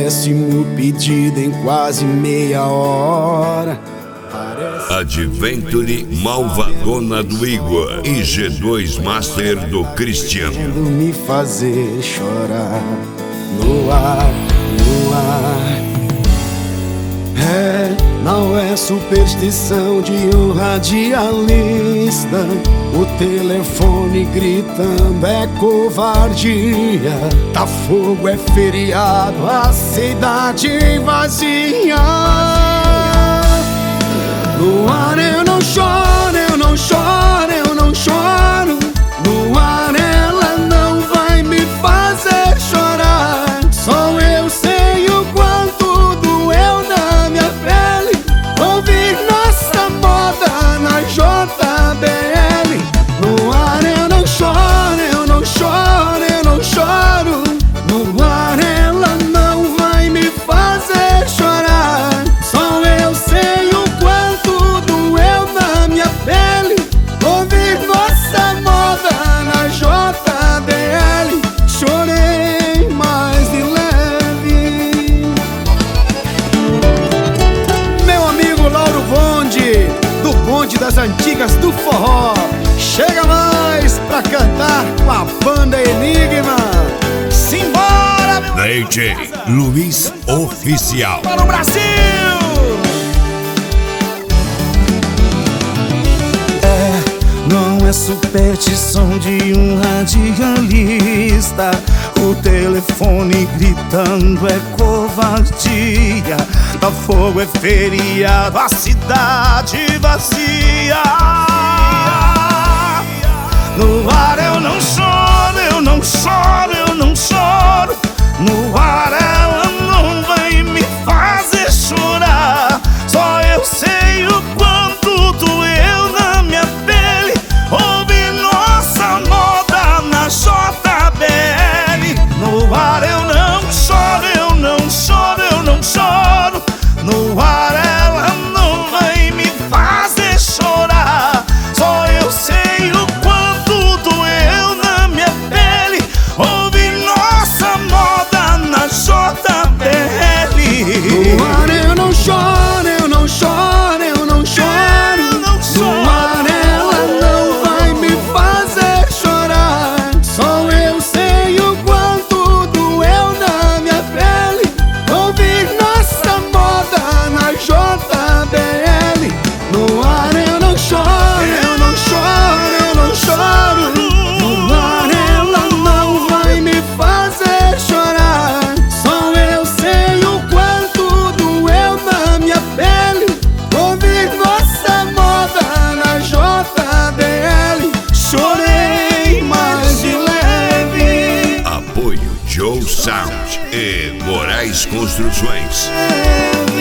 décimo pedido em quase meia hora. Adventure Malvadona do Igor e G2 Master do Cristiano. Querendo me fazer chorar no ar, no ar. Não é superstição de um radialista. O telefone gritando é covardia. Tá fogo, é feriado, a cidade vazia. No ar eu não choro, eu não choro, eu não choro. No ar ela não vai me fazer chorar. Só eu sei o quanto doeu na minha pele ouvir nossa moda na JBL. No ar eu não choro, eu não choro, eu não choro. No ar ela não vai me fazer chorar. Só eu sei o quanto doeu na minha pele ouvir nossa moda na JBL. Chorei mais de leve. Meu amigo Lauro Bonde, do bonde das antigas do forró, chega mais pra cantar com a banda Enigma. Simbora, meu DJ Luiz Oficial. para o Brasil! Não é superstição de um radialista. O telefone gritando é covardia. Tá fogo, é feriado, a cidade vazia. No ar eu não choro, eu não choro, eu não choro. No ar ela não vai me fazer chorar. Só eu sei o quanto doeu na minha pele ouvir nossa moda na JBL. No ar eu não choro, eu não choro, eu não choro. No ar ela não vai me fazer chorar. Só eu sei o quanto doeu na minha pele ouvir nossa moda na JBL. No ar eu não choro, eu não choro, eu não choro. No ar ela não vai me fazer chorar. Só eu sei o quanto doeu na minha pele ouvir nossa moda na JBL. No ar eu não choro, eu não choro, eu não choro. No ar ela não vai me fazer chorar. Só eu sei o quanto doeu na minha pele ouvir nossa moda na JBL. Chorei mais de leve. Apoio Joe Sound e Moraes Construções.